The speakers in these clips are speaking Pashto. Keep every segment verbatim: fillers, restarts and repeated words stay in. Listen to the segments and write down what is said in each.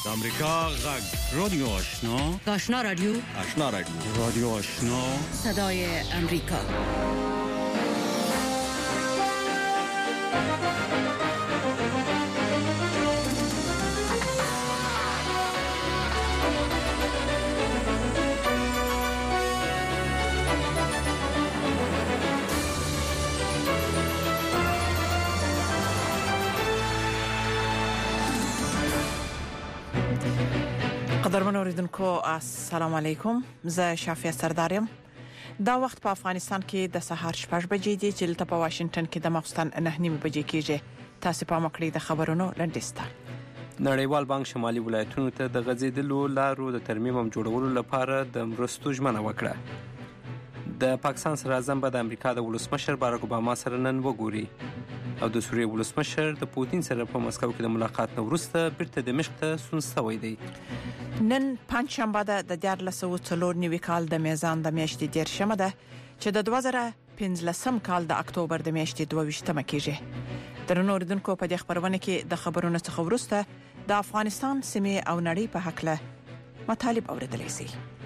د امریکا غږ رادیو آشنا آشنا رادیو آشنا رادیو رادیو آشنا صدای امریکا. قدرمن اوریدونکو السلام علیکم، زه شافیه سردارم. دا وخت په افغانستان کې د سهار شپږ بجې دي چې دلته په واشنگټن کې د ماخستن نه نیمه بجې کېږي. تاسو په مکړې د خبرونو لنډیسته. نړیوال بانک شمالي ولایتونو ته د غځېدلو لارو د ترمیم هم جوړولو لپاره د مرستو ژمنه وکړه. د پاکستان صدراعظم به د امریکا د ولسمشر باراک اوباما سره نن وګوري او د سوریې ولسمشر د پوتین سره په مسکو کې د ملاقات نه وروسته بیرته دمشق ته ستون شوی دی. نن پنځشنبه ده د دیارلس سوه څلور نوي کال د میزان د میاشتې دیرشمه ده چې د دوه زره پنځلسم کال د اکتوبر د میاشتې دوه ویشتمه کېږي. درنو اوریدونکو په دې خبرونه کې د خبرونو څخه وروسته د افغانستان سیمې او نړۍ په حق له مطالب اوریدلای شي.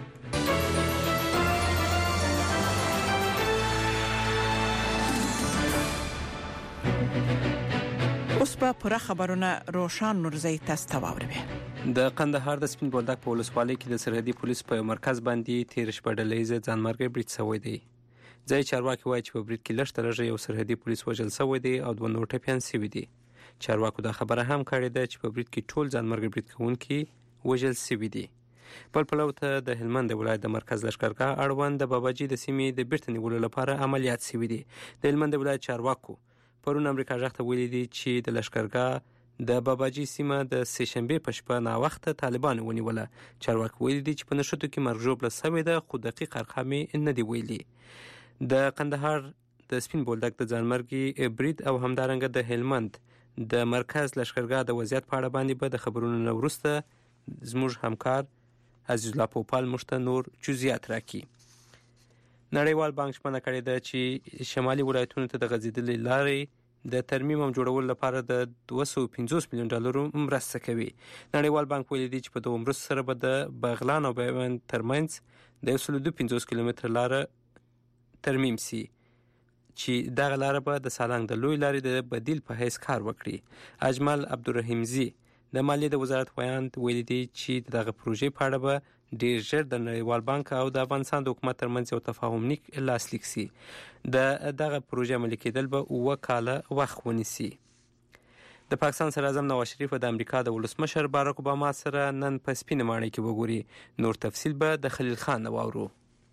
اوس په پوره خبرونه روشان نورزی تاسو ته واوروي. د قندهار د سپین بولدک په ولسوالۍ کې د سرحدي پولیس په مرکز باندې تیر شپه ډلهیزه ځانمرګي برید شوی دی. ځای چارواکي وایي چې په برید کې لږ تر لږه یو سرحدي پولیس وژل شوی دی او دوه نور ټپیان شوي دي. چارواکو دا خبره هم کړې ده چې په برید کې ټول ځانمرګي برید کوونکي وژل شوي دي. بل پلو ته د هلمند ولایت د مرکز لشکرګاه اړوند د باباجي د سیمې د بیرته نیولو لپاره عملیات شوي دي. د هلمند ولایت چارواکو پرون امریکا ځخ ته ویلي دي چې د لشکرګاه د باباجي سیمه د سه شنبه په شپه نا وخت طالبان ونیوله. چارواکي ویلي دي چې په نشټو کې مرګ ژوبله شوې ده، خو دقیق ارقام نه دی ویلي. د قندهار د سپین بولدک د ځانمرګي برید او همدارنګه د هلمند د مرکز لشکرګاه د وضعیت په اړه باندې به د خبرونو نه وروسته زموږ همکار عزیز الله پوپال مشته نور جزئیات راکړي. نړیوال بانک شمنه کړې ده چې شمالي ولایتونو ته د غځېدلې لارې د ترمیم هم جوړولو لپاره د دوه سوه پنځوس میلیون ډالرو مرسته کوي. نړیوال بانک ویلي دی چې په دغه مرستو سره به د بغلان او بیوند ترمنځ د یو سل دوه پنځوس کیلومتره لاره ترمیم شي چې دغه لاره به د سالنګ د لوی لارې د بدیل په حیث کار وکړي. اجمل عبدالرحیمزی د مالیې د وزارت ویاند ویلي دی چې دغه پروژې په اړه به ډیر ژر د نړیوال بانک او د افغانستان د حکومت ترمنځ یو تفاهم لیک لاسلیک شي. د دغه پروژې عملي کېدل به اوه کاله وخت ونیسي. د پاکستان صدراعظم نواز شریف د امریکا د ولسمشر باراک اوباما سره نن په سپینه ماڼۍ کې وګوري. نور تفصیل به د خلیل خان واورو.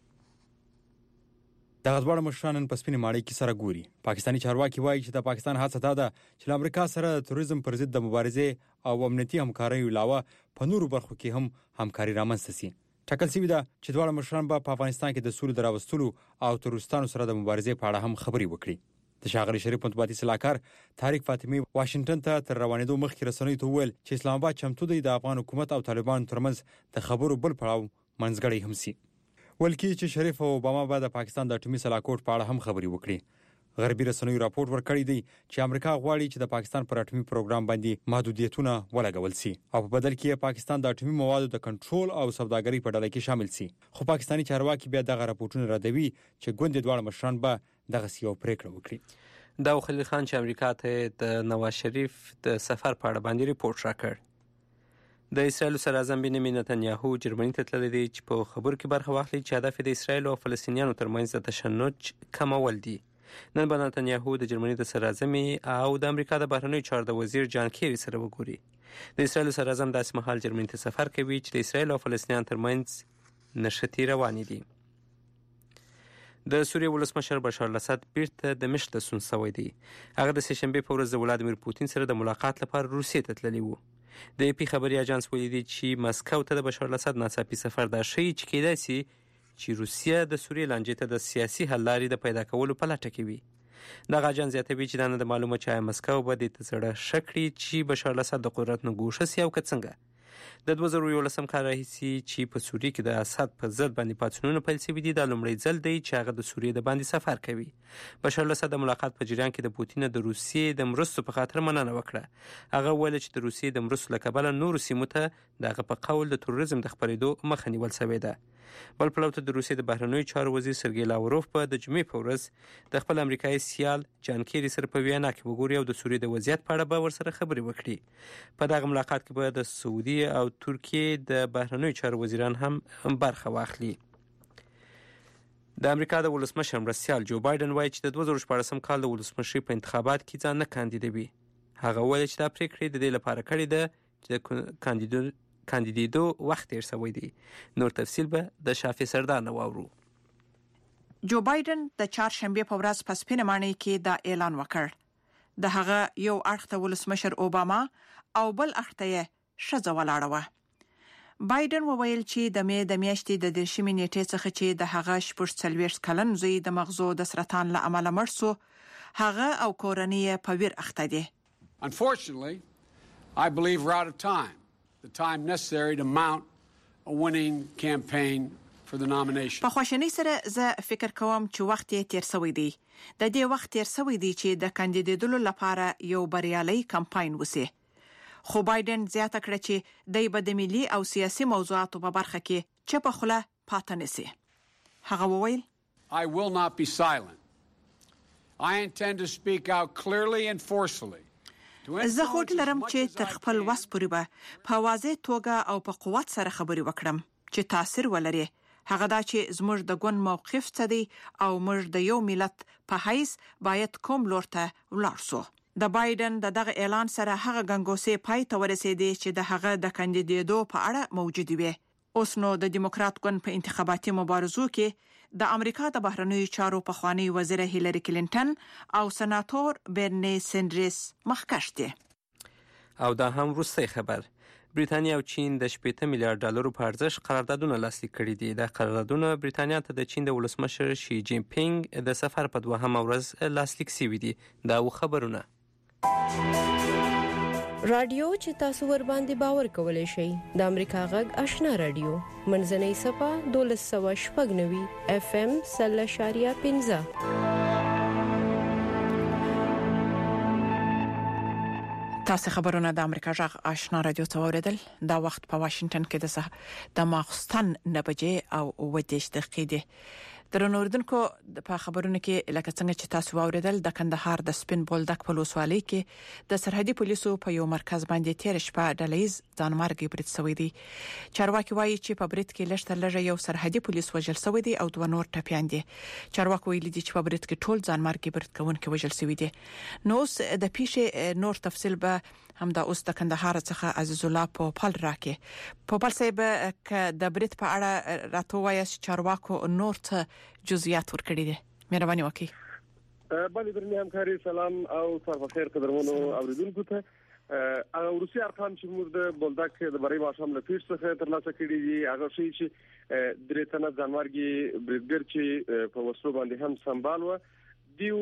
د غزبړ مشرانن په سپینه ماڼۍ کې سره ګوري. پاکستاني چارواکي وایي چې د پاکستان هڅه دا ده چې امریکا سره د تروریزم پر ضد د مبارزې او امنیتي همکارۍ علاوه په نورو برخو کې هم همکاري رامنځته شي. ټاکل شوی ده چې دواړه مشران به په افغانستان کې د سولې دراوستلو او تروریستانو سره د مبارزې په اړه هم خبرې وکړي. د ښاغلي شریف مطبوعاتي صلاحکار طارق فاطمي واشنگټن ته تر روانېدو مخکې رسنیو ته وویل چې اسلام آباد چمتو دی د افغان حکومت او طالبانو ترمنځ د خبرو بل پړاو منځګړی هم شي. ولکه چې شریف او اوباما به د پاکستان د اټومي سلاکوټ په اړه هم خبرې وکړي. غربي رسنیو راپورټ ورکړی دی چې امریکا غواړي چې د پاکستان پر اټومي پروګرام باندې محدودیتونه ولګول شي او په بدل کې پاکستان د اټومي موادو د کنټرول او سوداګرۍ په ډله کې شامل شي. خو پاکستاني چارواکي بیا دغه راپورټونه ردوي چې ګوند دواړه مشران به دغه سیو پریکړه وکړي. دا خلیل خان چې امریکا ته د نواز شریف د سفر په اړه باندې ریپورت راکړ. د اسرایل صدراعظم بنیامین نتنیاهو جرمني ته تللی دی چې په خبرو کې برخه واخلي چې هدف د اسرایل او فلسطینیانو ترمنځ د تشنج کمول دي. نن به نتنیاهو د جرمني د صدراعظم او د امریکا د بهرنیو چارو د وزیر جان کیری سره وګوري. د اسرایل صدراعظم داسې مهال جرمني ته سفر کوي چې د اسرایل او فلسطینیانو ترمنځ نښتې روانې دي. د سوریې ولسمشر بشار الاسد بیرته دمشق ته ستون شوی دی. هغه د سه شنبې په ورځ د ولادیمیر پوتین سره د ملاقات لپاره روسیې ته تللی و. د ای پی خبري اژانس ویلي دی چې مسکو ته د بشار الاسد ناڅاپي سفر دا ښیي چې کېدای شي چې روسیه د سوریې لانجې ته د سیاسي حل لارې د پیدا کولو په لټه کې وي. دغه اژانس زیاتوي چې دا نه د معلومه چې مسکو به دې ته زړه ښه کړي چې بشار الاسد د قدرت نه ګوښه شي او که څنګه. د دوه زره یولسم کال راهیسې چې په سوریه کې د اسد په ضد باندې پاڅونونه پیل شوي دي دا لومړی ځل دی چې هغه د سوریې د باندې سفر کوي. بشار الاسد د ملاقات په جریان کې د پوتین د روسیې د مرستو په خاطر مننه وکړه. هغه ویل چې د روسیې د مرستو له کبله نورو سیمو ته د هغه په قول د تروریزم د خپرېدو مخه نیول شوې ده. بل پلو ته د روسیې د بهرنیو چارو وزیر سرګی لاوروف په د جمعې په ورځ د خپل امریکایي سیال جان کیری سره په وینا کې وګوري او د سوریې د وضعیت په اړه به ورسره خبرې وکړي. په دغه ملاقات کې به د سعودي او ترکیې د بهرنیو چارو وزیران هم برخه واخلي. د امریکا د ولسمشر مرستیال جو بایدن وایي چې د دوه زره شپاړسم کال د ولسمشرۍ په انتخابات کې ځان نه کاندیدوي. هغه ویل چې دا پریکړه د دې لپاره کړې ده چې د کاندیدو کاندیدېدو وخت تیر شوی دی. نور تفصیل به د شافي سردار نه واورو. جو بایدن د چهارشنبه په ورځ په سپینه ماڼۍ کې دا اعلان وکړ. د هغه یو اړخ ته ولسمشر اوباما او بل اړخ ته یې ښځه ولاړه وه. بایدن وویل چې د مې د میاشتې د دېرشمې نیټې څخه چې د هغه شپږ څلوېښت کلن زوی د مغزو د سرطان له امله مړ شو هغه او کورنۍ یې په ویر اخته دي. Unfortunately, I believe we're out of time. The time necessary to mount a winning campaign for the nomination. په خواشینۍ سره زه فکر کوم چې وخت یې تیر شوی دی. د دې وخت تیر شوی دی چې د کاندیدېدلو لپاره یو بریالي کمپاین وسی. خو بایدن زیاته کړه چې د بد ملي او سیاسي موضوعاتو په برخه کې چې په خله پاتې نسی. هغه وویل I will not be silent. I intend to speak out clearly and forcefully. زه هوډ لرم چې تر خپل وس پورې به په واضح توګه او په قوت سره خبرې وکړم چې تاثیر ولري. هغه دا چې زموږ د ګوند موقف څه دی او موږ د یو ملت په حیث باید کوم لور ته ولاړ شو. د بایدن د دغه اعلان سره هغه غنګوسې پای ته ورسېدې چې د هغه د کاندیدېدو په اړه موجود وي. اوس نو د دیموکرات ګوند په انتخاباتي مبارزو کې د امریکا د بهرنیو چارو پخوانی وزیر هیلری کلینټن او سناتور برنی سندرس مخکښ دي. او دا هم وروستی خبر. بریتانیا او چین د شپږ میلیارډ ډالرو په ارزښت قراردادونه لاسلیک کړي دي. دا قراردادونه بریتانیا ته د چین د ولسمشر شي جین پینګ د سفر په دوهمه ورځ لاسلیک شوي دي. دا و خبرونه. رادیو چې تاسو ور باندې باور کولای شئ د امریکا غږ آشنا رادیو منځنۍ صفه دولس سوه شپږ نوي اف ام سل شاریه پنځه. تاسو خبرونه د امریکا غږ آشنا رادیو ته اوریدل. دا وخت په واشنگټن کې د سه د ماخستن نه بجې او اوه دېرش دقیقې دي. درنو اوریدونکو په خبرونه کې لکه څنګه چې تاسو واوریدل د کندهار د سپین بولدک په لوسوالۍ کې د سرحدي پولیسو په یو مرکز باندې تیر شپه ډلهیز ځانمرګي برید شوی دی. چارواکي وایي چې په برید کې لږ تر لږه یو سرحدي پولیس وژل شوی دی او دوه نور ټپیان دي. چارواکي ویلي دي چې په برید کې ټول ځانمرګي برید کوونکي وژل شوی دي. نو د پیښې نور تفصیل به هم دا اوس د کندهار څخه عزیز الله په پال راکې. په پال صاحب ک د برید په اړه راتوي چې چارواکو نور ته جزئیات ورکړي دي. مهرباني وکړئ. باندې درنه همکاري سلام او صباح خیر قدرمنو اوریدونکو ته. او روسي ارقام چې موږ د بولدک د بری ماشام له پیښ څخه ترلاسه کړي دي هغه شي چې درې تنه ځانمرګي بریدګر چې په وسلو باندې هم سمبال و دیو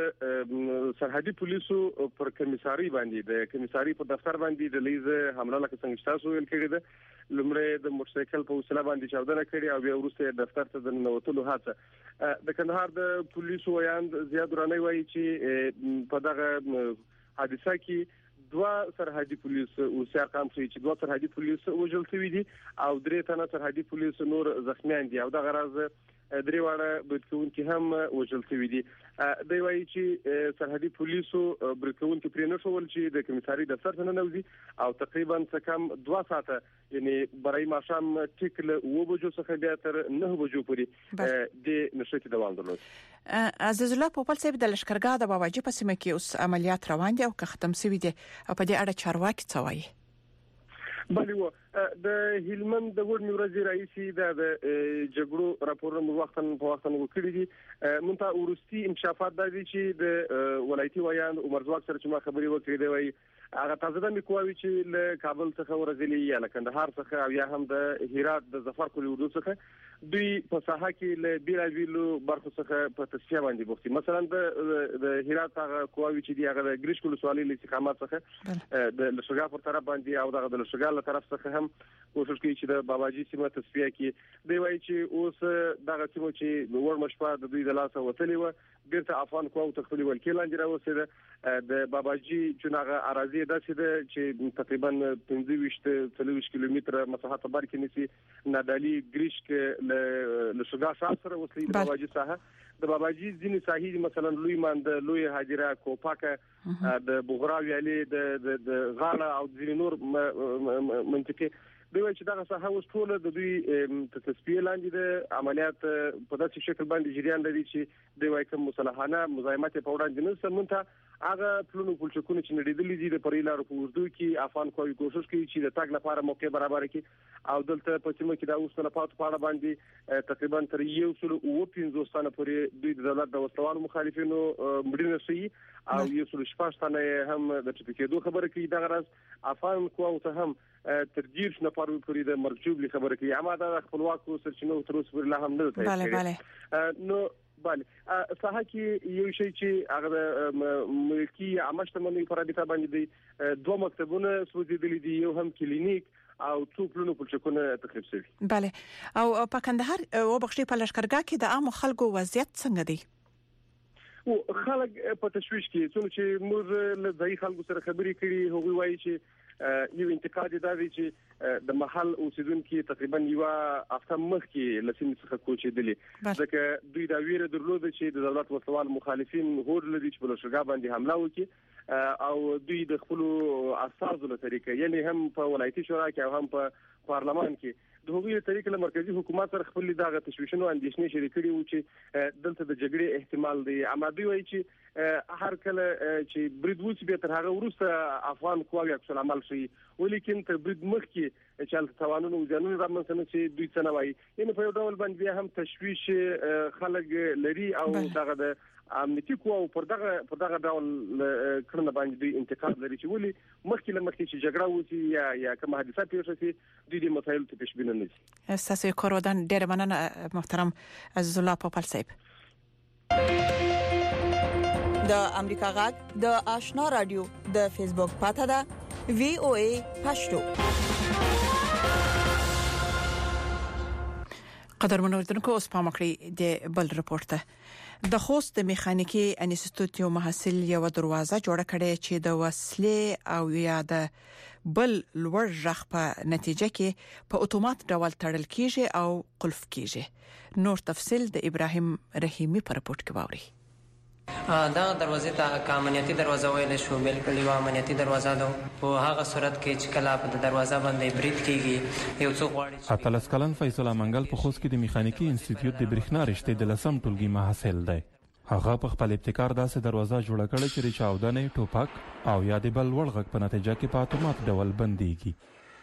د سرحدي پولیسو پر کمیساري باندې د کمیساري په دفتر باندې د لیزه حمله لکه څنګه تاسو ویل کړی ده. لمړی د موټرسایکل په وسیله باندې چاودنه کړې او بیا وروسته دفتر ته د نوتلو هڅه. د کندهار د پولیسو ویاند زیاد راني وایي چې په دغه حادثه کې دوه سرحدي پولیس او سرکام چې دوه سرحدي پولیس وژل شوي دي او درې تنه سرحدي پولیس نور زخمیان دي او د غرض درې واړه بریدکونکي هم وژل شوي دي. دوی وایي چې سرحدي پولیسو بریدکونکي پرې نه شول چې د کمیساري دفتر ته ننوځي او تقریبا څه کم دوه ساعته یعنی برای ماښام ټیک له اوه بجو څخه بیا تر نه بجو پورې د نشټي دوام درلود. عزیز الله په خپل څه د لشکرګاه د باباجي په سیمه کې اوس عملیات روان دي او که ختم شوي دي او په دې اړه چارواکي څه وایي؟ بلی و د هلمند د ورنی ورځې رئیسي د جګړو راپورونه وختن په وختن وکړي دي. مونږ ورستي انکشافات د دي چې د ولایتي ویان عمر زواک سره چې ما خبري وکړې دی وای هغه تازه د قواوی چې له کابل څخه ورغلي یا له کندهار څخه او یا هم د هرات د ظفر کلی اردو څخه دوی په ساحه کې له بیلابیلو برخو څخه په تصفیه باندې بوختي. مثلا د د هرات هغه قواوی چې دی هغه د ګریش کولو سوالي له استقامت څخه د لشګا پر طرف باندې او دغه د لشګا له طرف څخه هم کوشش کوي چې د باباجي سیمه تصفیه کړي. دی وایي چې اوس دغه سیمه چې ور مشپا د دوی د لاسه وتلې و بیرته افغان قواو تخپل ولکې لاندې راوستل. د باباجي چناغه اراضي داسې ده چې تقریبا پنځه ویشت څلوېښت کیلومتره مساحت بر کې نسی نادالي ګریش کې له لشګا سره وصلي د باباجي ساحه د باباجي ځینې ساحې مثلا لوی ماند لوی حاجره کوپاکه د بوغراوی علي د د غاړه او ځینې نور منطقه دوی چې دغه ساحه اوس ټول د دوی په تصفیه لاندې د عملیات په داسې شکل باندې جریان لري چې دوی وايي کوم مصالحانه مزاحمت په وړاندې نه سمونته هغه پلونو پلچکونه چې نړیدلې دي د پریلارو په وردو کې افغان کوي کوشش کوي چې د تاګ لپاره موقع برابر کړي او دلته په سیمه کې د اوسنه پاتو په باندې تقریبا تر یو سل او پنځوس سنه پورې دوی د دولت د وسلوالو مخالفینو مړینه شي او یو سل شپږ سنه هم د ټپکېدو خبره کوي. دغه راز افغان کوو ته هم ترجیح نه پاره پوری د مرجوب خبره کوي اما د خپلواکو سرچینو تر اوسه لا هم نه ده. bale bale نو bale ساحه کې یو شی چې هغه ملکی عامشتمنی پرابطه باندې دی دوه مکتبونه سوځېدلې دي یو هم کلینیک او څو پلونو پلچکونه تخریب شوي. bale او په کندهار او بخښي په لشکرګاه کې د عام خلکو وضعیت څنګه دی؟ او خلک په تشويش کې څونه چې موږ له ځای خلکو سره خبرې کړي هغوی وایي چې یو انتقاد دا دی چې د محل اوسیدونکو تقریبا یو هفته مخکې لسین څخه کوچېدلې ځکه دوی دا ویره درلوده چې د دولت وسوال مخالفین هوډ لري چې بل شګا باندې حمله وکړي او دوی د خپل اساسو له طریقې یعنی هم په ولایتي شورا کې او هم په پارلمان کې د هغوی طریقې له مرکزی حکومت سره خپل دغه تشویشونو اندېښنې شریکړي وو چې دلته د جګړې احتمال دی. اما دوی وایي چې هر کله چې برید وسی به تر هغه وروسته افغان قواوی عکس العمل شي ولیکن تر برید مخکې چې توانونو ځانونه رامنځته نه شي دوی څه نه وایي. یعنی په یو ډول باندې هم تشویش خلک لري او دغه د امنیتي قواو پر دغه پر دغه ډول کړنه باندې دوی انتقاد لري چې ولې مخکې له مخکې چې جګړه وسی یا یا کوم حادثه پیښ شي دوی د مسایلو ته پیشبیني نه شي. استاسو کورودان ډېر مننه محترم عزیز الله پاپل صاحب. د امریکا غږ د آشنا رادیو د فیسبوک پاته ده وی او ای پښتو. قدرمن اوریدونکو اوس پام کړئ د بل رپورت ته. د خوست د میخانیکي انسټیټیوټ یو محصل یو دروازه جوړه کړې چې د وسلې او یا د بل لوړ ژغ په نتیجه کې په اتومات ډول تړل کیږي او قلف کیږي. نور تفصيل د ابراهيم رحیمی په رپورت کې واوري. دا دروازه ته امنیتي دروازه ویل شو بالکل یو امنیتي دروازه ده په هغه صورت کې چې کله په دروازه باندې برید کیږي یو څو غواړي. اتلس کلن فیصل منګل په خوست کې د میخانیکي انسټیټیوټ د برېښنا رشتې د لسم ټولګي محصل دی. هغه په خپل ابتکار داسې دروازه جوړه کړې چې چاودنې ټوپک او یا د بل وړ غږ په نتیجه کې په اتومات ډول بنديږي.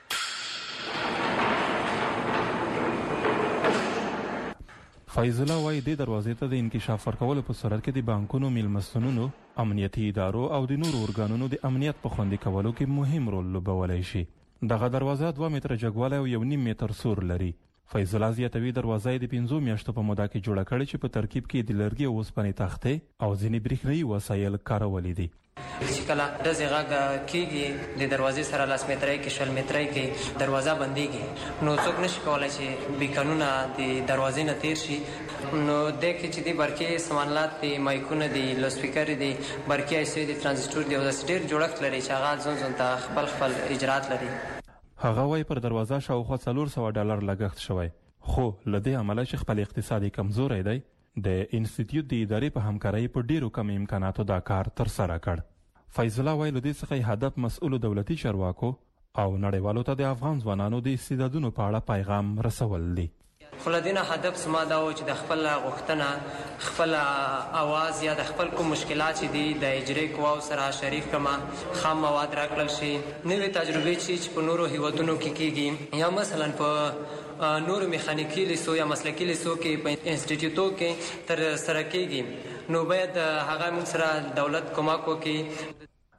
فیض الله وايي د دروازې ته د انکشاف ورکولو په صورت کې د بانکونو میلمستونونو امنیتي ادارو او د نورو ارګانونو د امنیت په خوندي کولو کې مهم رول لوبولی شي. دغه دروازه دوه متره جګوالی او یو نیم متر سور لري. فیض الله زیاتوي دروازه د پنځو میاشتو په موده کې جوړه کړې چې په ترکیب کې د لرګي او اوسپنې تختې او ځینې برېښنايي وسایل کارولي دي. چې کله د زیغه کېږي د دروازې سره لاس مترای کې شل مترای کې دروازه بنديږي نو څوک نشي کولای چې به قانونا د دروازې نه تیر شي. نو د کې چې د برقي سامانات دي مایکونه دي لوسپیکر دي برقي ایسي دي ترانزستور دي او د ډېر جوړښت لري چې هغه ځون ځون ته خپل خپل اجرات لري. هغه وايي پر دروازه شاوخوا څلور سوه ډالر لګښت شوی خو لدې عمله چې خپل اقتصادي کمزوري دی د انسټیټیوټ د ادارې په همکارۍ په ډیرو کم امکاناتو دا کار تر سره کړ. فیض الله وايي لدې څخه هدف مسؤل دولتي چارواکو او نړیوالو ته د افغان ځوانانو د استعدادونو په اړه پیغام رسول دي. خلدینه هدف سما دا و چې د خپل غوښتنه خپل आवाज یا د خپل کوم مشکلات چې دي د اجرای قواو سره شریک کما خام مواد راکړل شي نوې تجربه چې په نورو هیوادونو کې کیږي یا مثلا په نورو میخانیکي لیسو یا مسلکي لیسو کې په انسټیټیوټو کې تر سره کیږي نو باید هغه موږ سره دولت کومک وکړي.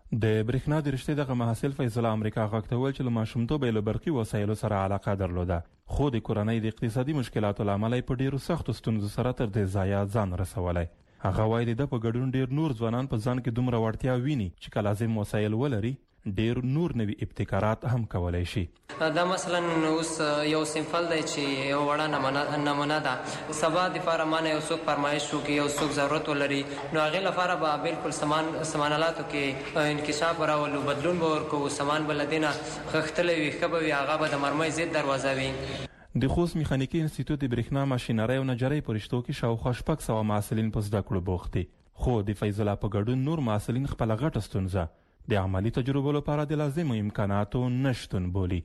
د برېښنا د رشتې دغه محصل فیض الله امریکا غږ ته وویل چې له ماشومتوبه یې له برقي وسایلو سره علاقه درلوده، خو د کورنۍ د اقتصادي مشکلاتو له امله په ډېرو سختو ستونزو سره تر دې ځایه ځان رسولی. هغه وایي د ده په ګډون ډېر نور ځوانان په ځان کې دومره وړتیا ویني چې که لازم وسایل ولري ډېر نور نوي ابتکارات هم کولی شي. دا مثلا اوس یو سمپل دی چې یو وړه نمونه ده، سبا دپاره مانه یو څوک فرمایش وکړي، یو څوک ضرورت ولري، نو هغې لپاره به بالکل سامان سامانالاتو کې انکشاف راولو، بدلون به ورکوو، سامان به له دې نه خښتلی وي، ښه به وي، هغه به د مرمۍ ضد دروازه وي. د خوست میخانیکي انسټیټیوټ د برېښنا ماشینرۍ او نجارۍ په رشتو کې شاوخوا شپږ سوه محصلین په زده کړو بوخت دي، خو د فیض الله په ګډون نور محصلین خپله غټه ستونزه د عملي تجربو لپاره د لازمو امکاناتو نشتون بولي.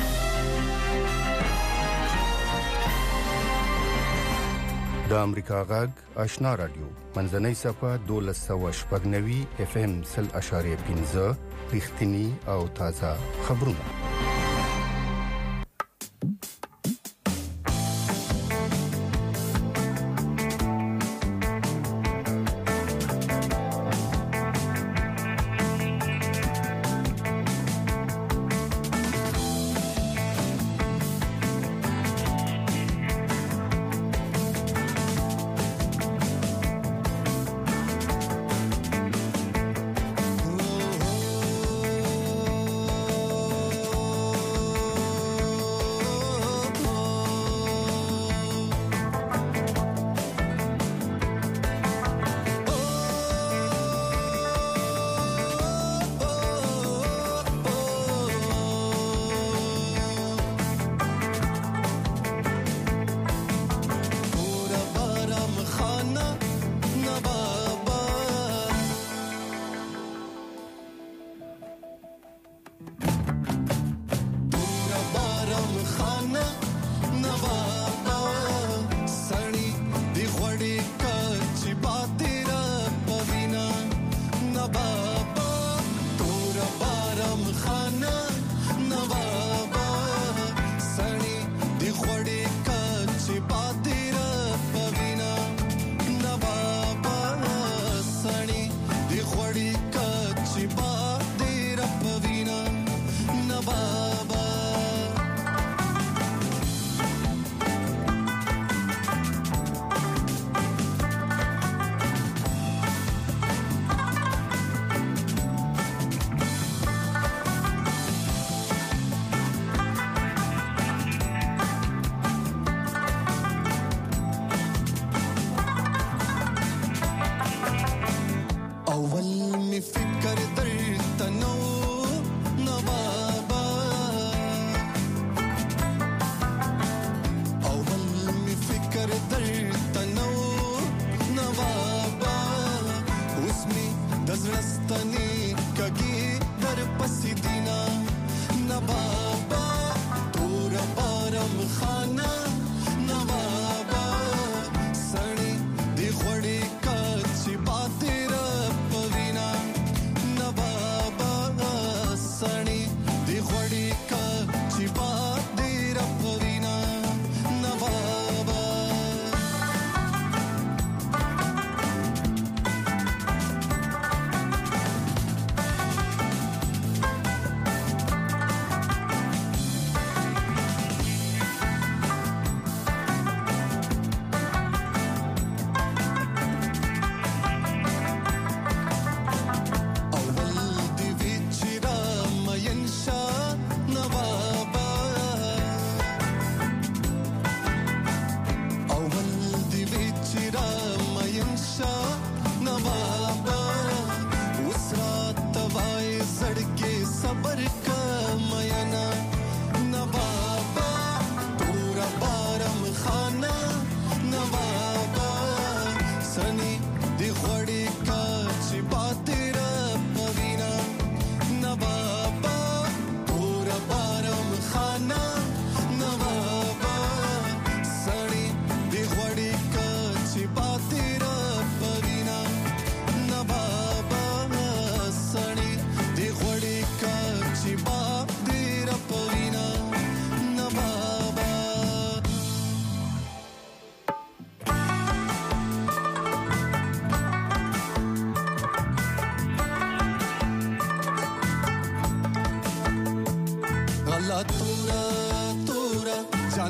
د امریکا غږ آشنا رادیو منځنۍ صفحه دولس سوه شپږ نوي اف ام سل اشاریه پنځه رښتیني او تازه خبرونه.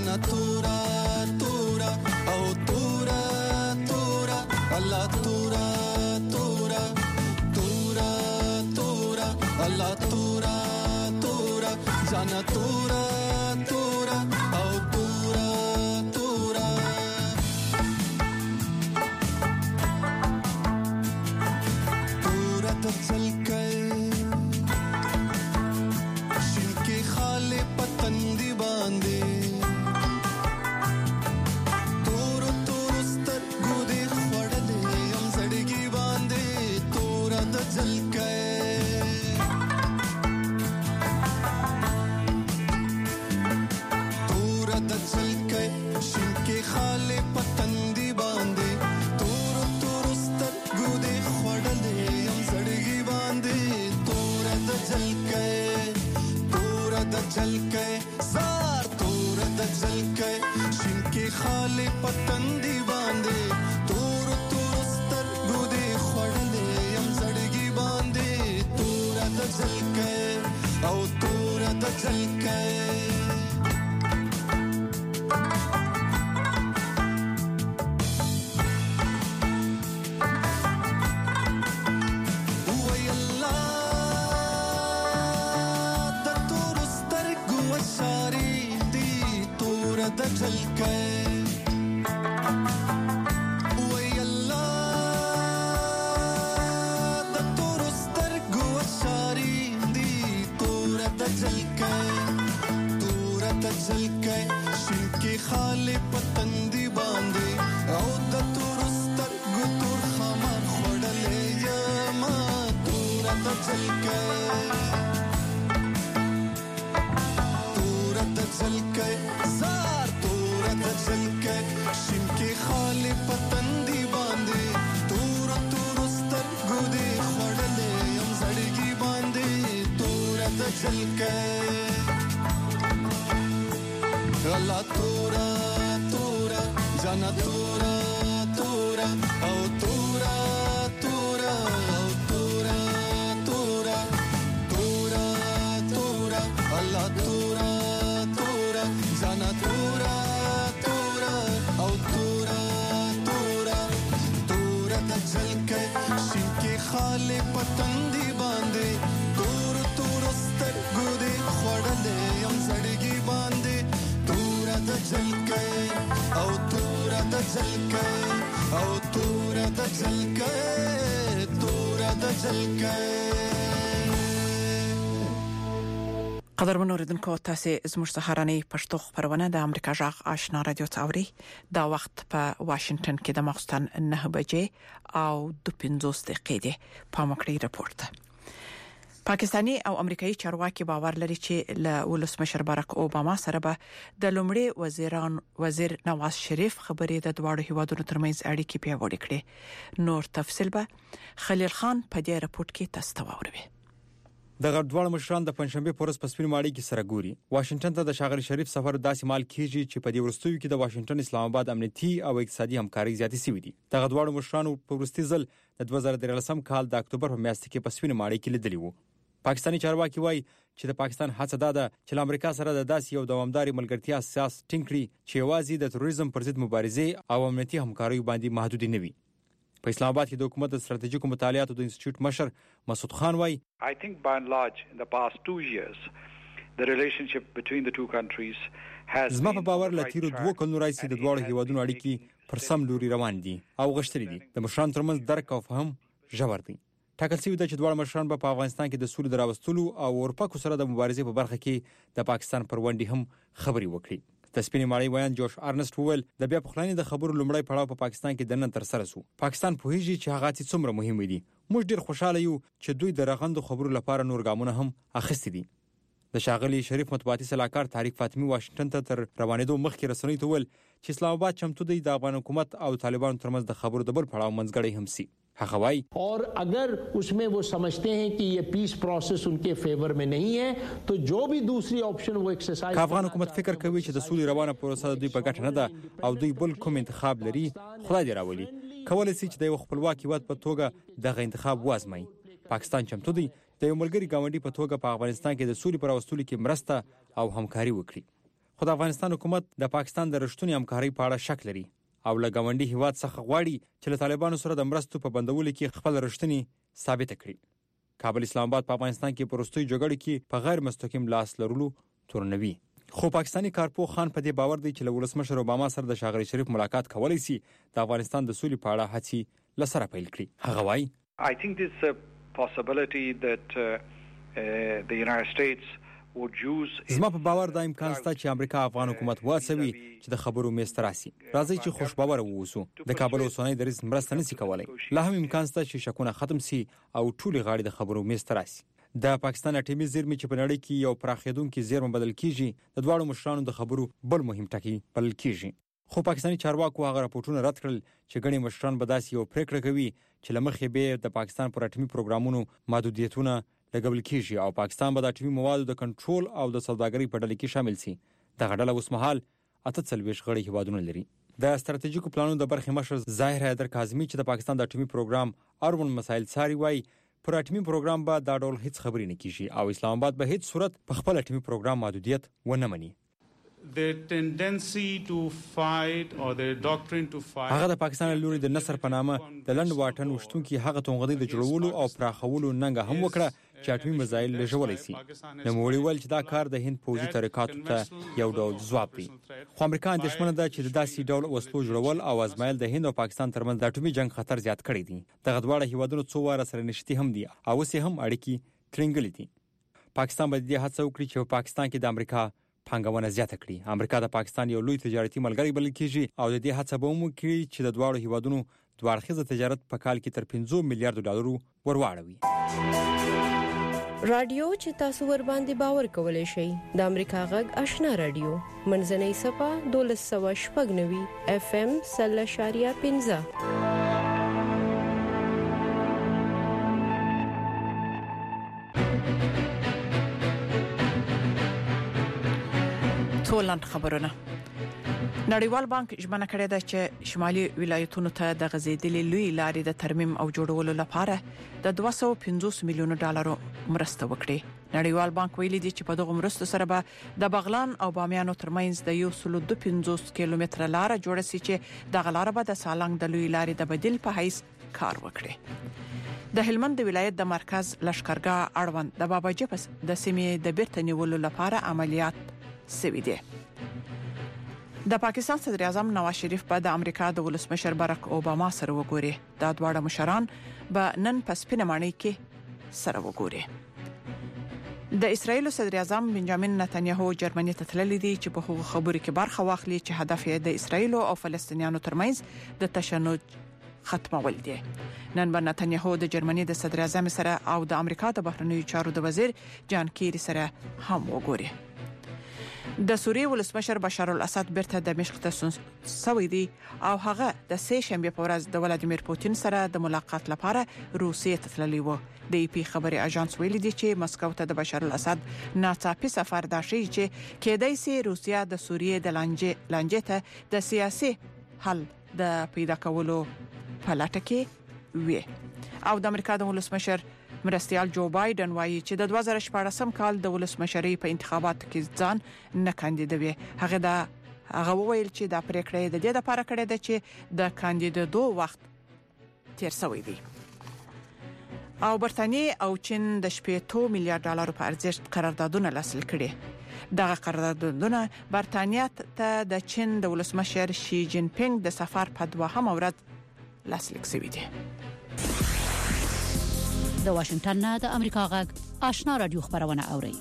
جانا تورا تورا او تورا تورا الله تورا تورا تورا تورا الله تورا تورا جانا تورا تورا او تورا تورا تورا تچل کئ شینکی خاله پتندی باندې تور تور ستر ګودې خړلې ام زړګي باندې تورا تچل کئ تورا تچل کئ شینکی خاله پتندی باندې تور تور ستر ګودې خړلې ام زړګي باندې تورا تچل کئ د جلکې زار تور د جلکې شینکی خاله پتندی باندې تور تور ستر ګودې خړلې یم زړګي باندې تور د جلکې او تور د جلکې د جلکې وای الله د تور سترګو شاري دی تور د جلکې تور د جلکې شینکی خاله پتندی باندې او د تور سترګو تور خمار خړلې ما تور د جلکې تور د جلکې جلکې شینکی خاله پتندی باندې تور تور سترګو دې خړلې یم زړګي باندې تور د جلکې الله تورا تورا جانا تورا تورا او تورا تورا او تورا تورا تورا تورا الله تورا تورا جانا تورا خاله پتندی باندې تور تور سترګو دې خړلې یم زړګي باندې تور د جلکې او تور د جلکې او تور د جلکې تور د جلکې قدرمن اوریدونکو تاسو زموږ سهارنۍ پښتو خبرونه د امریکا جغ آشنا رادیو څوري دا وخت په واشنگټن کې د ماخستن نه بجې او د پنځوس دقیقې دی په مکړی راپورټ پاکستانی او امریکایي چارواکي باور لري چې له ولسمشر باراک اوباما سره به د لومړي وزیران وزیر نواز شریف خبرې د دواړو هیوادونو ترمنځ اړیکې پیاوړې کړي نور تفصیل به خلیل خان په دې راپورټ کې تاسو ته وروي د غړدواړو مشران د پنځشنبه پورس په سپین ماړی کې سره ګوري واشنگټن ته د ښاغلي شریف سفر داسې مال کیږي چې په دې ورستیو کې د واشنگټن اسلام آباد امنیتي او اقتصادي همکاري زیاتې شوې دي د غړدواړو مشرانو په ورستي ځل د دوه زره درې کال د اکتوبر په میاشت کې په سپین ماړی کې لیدلی وو پاکستاني چارواکي وایي چې د پاکستان هڅه ده چې له امریکا سره د داسې یو دوامداري ملګرتیا اساس ټینګ کړي چې یوازې د تروریزم پر ضد مبارزه او امنیتي همکاري باندې محدود نه وي په اسلام آباد کې د حکومت د ستراتیژیکو مطالعاتو د انسټیټیوټ مشر مسعود خان وایي I think by and large in the past two years the relationship between the two countries has زما په باور له تیرو دوه کلونو راځي د دواړو هیوادونو اړیکې پر سم لوري روان دي او غښتلې دي د مشرانو ترمنځ درک او فهم ژور دی ټاکل شوی د چې دواړو مشران په افغانستان کې د سولې دراوستلو او اورپا کو سره د مبارزې په برخه کې د پاکستان پر وړاندې هم خبري وکړي د سپینې ماړی ویان جوش ارنست وویل د بیا پخلانې د خبرو لومړی پړاو په پاکستان کې د نن تر سره سو پاکستان په هیڅ چې هغه څومره مهم دي موږ ډیر خوشاله یو چې دوی د رغندو خبرو لپاره نور ګامونه هم اخیستي دي د شاغلي شریف مطبوعاتي صلاحکار طارق فاطمی واشنگټن ته تر روانېدو مخکې رسنۍ ته ویل چې اسلام آباد چمتو دی د افغان حکومت او طالبانو ترمنځ د خبرو د بل پړاو منځګړی هم سي हवाई और अगर उसमें वो समझते हैं कि ये पीस प्रोसेस उनके फेवर में नहीं है तो जो भी दूसरी ऑप्शन वो exercise افغان حکومت فکر کوي چې د سولې روانه پروسه د دوی په ګټه نه ده او دوی بل کوم انتخاب لري خدای دې راولي کولای شي چې د خپلواک هیواد په توګه دغه انتخاب وازمای پاکستان چمتو دی د یو ملګری ګاونډي په توګه په افغانستان کې د سولې پر اوستلو کې مرسته او همکاري وکړي خو د افغانستان حکومت د پاکستان د رښتونی همکارۍ په اړه شک لري او له ګاونډي هیواد څخه غواړي چې له طالبانو سره د مرستو په بندولو کې خپل رښتونی ثابت کړي. کابل اسلام آباد په افغانستان کې پروستوي جګړې کې په غیر مستقیم لاس لرلو تورنوي. خو پاکستانی کارپو خان په دې باور دی چې له ولسمشر اوباما سره د ښاغلي شریف ملاقات کولای شي د افغانستان د سولې په اړه هڅې لسره پیل کړي. هغه وایي I think there's a possibility that uh, uh, the United States زما په باور دا امکان شته چې امریکا افغان حکومت واسوي چې د خبرو میز ته راسي. راځي چې خوشباور ووسو. د کابل اوسنۍ دریځ مرسته نشي کولای. لا هم امکان شته چې شکونه ختم سي او ټولي غاړي د خبرو میز ته راسي. د پاکستان اټومي زیرمې چې په نړۍ کې یو پراخېدونکو زیرمه بدل کیږي د دواړو مشرانو د خبرو بل مهم ټکی بلل کیږي. خو پاکستاني چارواکو هغه راپورټونه رد کړل چې ګڼي مشران به داسې یو پریکړه کوي چې لمخې به د پاکستان پر اټومي پروګرامونو محدودیتونه لګول کیږي او پاکستان به د اټومي موادو د کنټرول او د سوداګرۍ په ډله کې شامل شي. دغه ډله اوس مهال اته څلوېښت غړي هیوادونه لري. د ستراتیژیکو پلانونو د برخې مشر ظاهر حیدر کاظمي چې د پاکستان د اټومي پروګرام اړوند مسایل څاري وایي پر اټومي پروګرام به دا ډول هیڅ خبرې نه کیږي او اسلام آباد به هیڅ صورت په خپل اټومي پروګرام محدودیت ونه مني. The tendency to fight or the doctrine to fight هغه د پاکستان لوري د نصر په نامه د لند واټن وشتونکو هغه توغدي د جوړولو او پراخولو ننګ هم وکړه چې اټومي مزایل لږولای شي. نو موږ ویل چې دا کار د هند پوځي تحریکاتو ته یو ډول ځواب دی. خو امریکا اندېښمنه ده چې د داسې ډول وسلو جوړول او ازمایل د هند او پاکستان ترمنځ د اټومي جنگ خطر زیات کړی دی. دغه دواړه هیوادونو څو واره سره نشتی هم دي او اوس هم اړیکې ترنګلې دي. پاکستان به دې هڅه وکړي چې په پاکستان کې د امریکا پانګونه زیاته کړي. امریکا د پاکستان یو لوی تجارتي ملګری بلل کیږي او د دې هڅه به وکړي چې د دواړو هیوادونو دوړخیزه تجارت په کال کې تر پنځه میلیارډ ډالرو ورواړوي. رادیو چې تاسو ور باندې باور کولای شئ د امریکا غږ آشنا رادیو منځنۍ صفه دولس سوه شپږ نوي اف ام سل اشاریه پنځه. ټولنټ خبرونه. نړیوال بانک ژمنه کړې ده چې شمالي ولایتونو ته د غزیدلې لوی لارې د ترمیم او جوړولو لپاره د دوه سوه پنځوس میلیون ډالرو مرسته وکړي. نړیوال بانک ویلي دی چې په دغه مرستو سره به د بغلان او بامیانو ترمنځ د یو سل دوه پنځوس کیلومتره لار جوړه شي چې د غلار به د سالنګ د لوی لارې د بدیل په حیث کار وکړي. د هلمند ولایت د مرکز لشکرګاه اړوند د بابا جپس د سیمې د بیرته نیولو لپاره عملیات سوي دي. د پاکستان صدر اعظم نواز شریف په د امریکا د ولسمشر باراک اوباما سره وګوري. دا دواړه مشران به نن په سپینه ماڼۍ کې سره وګوري. د اسرایل صدر اعظم بنجامین نتنیاهو جرمني ته تللی دی چې په هغه خبرو کې برخه واخلي چې هدف یې د اسرایل او فلسطینیانو ترمنځ د تشنج ختمول دي. نن به نتنیاهو د جرمني د صدر اعظم سره او د امریکا د بهرنیو چارو د وزیر جان کیری سره هم وګوري. د سوریې ولسمشر بشار الاسد بیرته دمشق ته سوي دي او هغه د سه شنبه په ورځ د ولادیمیر پوتین سره د ملاقات لپاره روسیې ته تللی و. د ای پی خبري اژانس ویلي دی چې مسکو ته د بشار الاسد ناڅاپي سفر دا شي چې کېدای سي روسیا د سوریې د لانجې لانجې ته د سیاسي حل د پیدا کولو په لټه کې وي. او د امریکا د ولسمشر مرستيال جو بایدن وایي چې د دوه زره شپږم کال د ولسمشرۍ په انتخاباتو کې ځان نه کاندیدوي. هغه دا هغه ویل چې د پریکړې د دې لپاره کړې ده چې د کاندیدو وخت تیر شوی دی. او برتانیې او چین د شپږ میلیارډ ډالر په ارزښت قراردادونه لاسلیک کړي. دغه قراردادونه برتانیې ته د چین د ولسمشر شي جین پینګ د سفر په دوهمه ورځ لاسلیک شوی دی. د واشنگټن نه د امریکا غږ آشنا رادیو خبرونه اوري.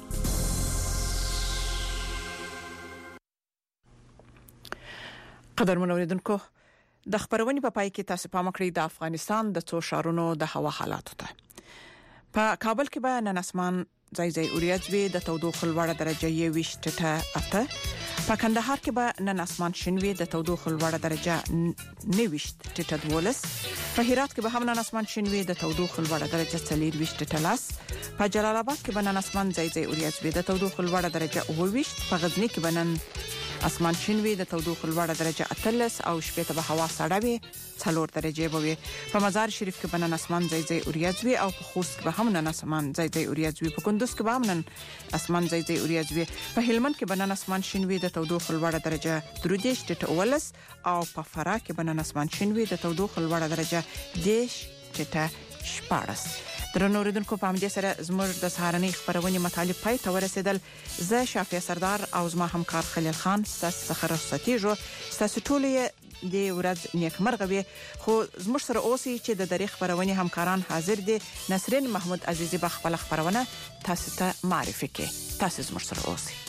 قدرمن اوریدونکو د خبرونې په پای کې تاسو پام کړئ د افغانستان د څو شهرونو د هوا حالاتو ته. په کابل کې به نن اسمان ځای ځای اوریځوي د تودوخه لوړه درجه یې وشت ته اته. په کندهار کې به نن اسمان شینوي د تودوخه لوړه درجه نويشت ټټه دولس. په هرات کې به هم نن اسمان شینوي د تودوخه لوړه درجه څلور وشت ټټه لاس. په جلال آباد کې به نن اسمان ځای ځای اوریځوي د تودوخه لوړه درجه اوه وشت. په غزنی کې به نن اسمان شین وي، د تودوخه لوړه درجه اتلس او شپې ته به هوا سړه وي څلور درجه به وي. په مزار شریف کې بنن اسمان ځای ځای اوریاځ وي او په خوست کې به هم نن اسمان ځای ځای اوریاځ وي. په کندوز کې به هم نن اسمان ځای ځای اوریاځ وي. په هلمند کې بنن اسمان شین وي، د تودوخه لوړه درجه درودیش ټټ اولس او په فراه کې بنن اسمان شین وي، د تودوخه لوړه درجه دیش ټټ شپارس. درنو اوریدونکو په همدې سره زموږ د سهارنۍ خبرونه مطالب پای ته ورسېدل. زه شافیه سردار او زما همکار خلیل خان ستاسو څخه رخصتیږو. ستاسو ټولې د ورځ نیکمرغه وي. خو زموږ سره اوسئ چې د دریخ خبرونه همکاران حاضر دي. نسرین محمود عزیزی به خپل خبرونه تاسو ته معرفي کوي. تاسو زموږ سره اوسئ.